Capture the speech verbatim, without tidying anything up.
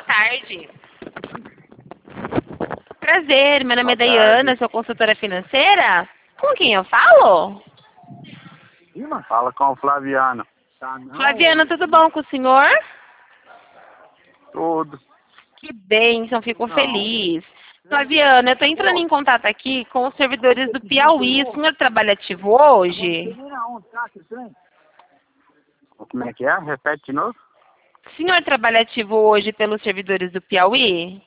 tarde. Prazer, meu nome é Boa Dayana, tarde. sou consultora financeira. Com quem eu falo? Fala com o Flaviano. Flaviano, tudo bom com o senhor? Tudo. Que bênção, fico Não. feliz. Flaviano, eu estou entrando em contato aqui com os servidores do Piauí. O senhor trabalha ativo hoje? Como é que é? Repete de novo. O senhor trabalha ativo hoje pelos servidores do Piauí?